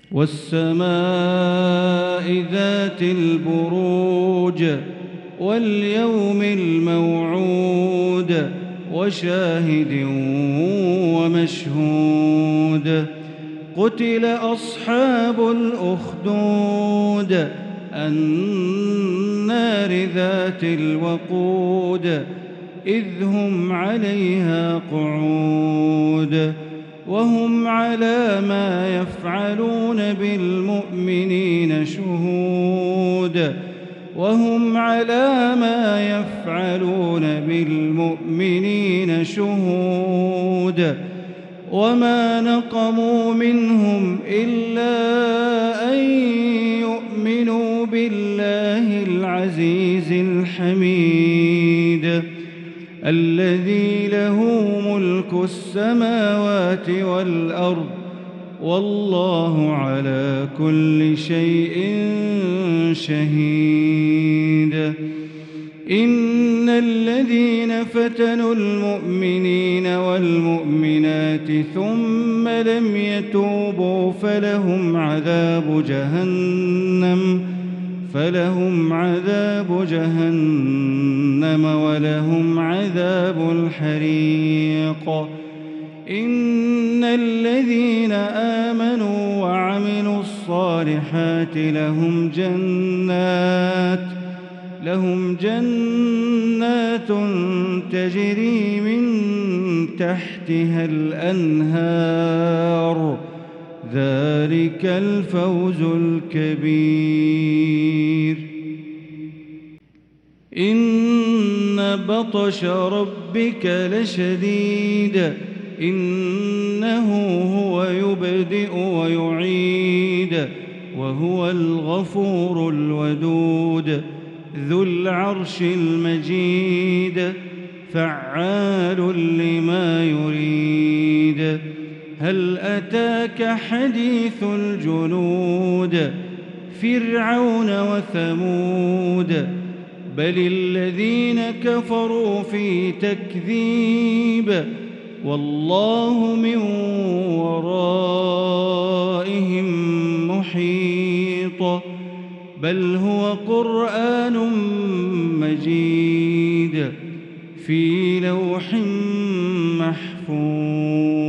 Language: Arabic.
والسماء ذات البروج واليوم الموعود وشاهد ومشهود قتل أصحاب الأخدود النار ذات الوقود إذ هم عليها قعود وهم على ما يفعلون بالمؤمنين شهود وهم على ما يفعلون بالمؤمنين شهود وما نقموا منهم إلا أن يؤمنوا بالله العزيز الحميد الذي له ملك السماوات والأرض والله على كل شيء شهيد إن الذين فتنوا المؤمنين والمؤمنات ثم لم يتوبوا فلهم عذاب جهنم ولهم عذاب الحريق إن الذين آمنوا وعملوا الصالحات لهم جنات تجري من تحتها الأنهار ذلك الفوز الكبير إن بطش ربك لشديد إنه هو يبدئ ويعيد وهو الغفور الودود ذو العرش المجيد فعال لما يريد هل أتاك حديث الجنود فرعون وثمود بل الذين كفروا في تكذيب والله من ورائهم محيط بل هو قرآن مجيد في لوح محفوظ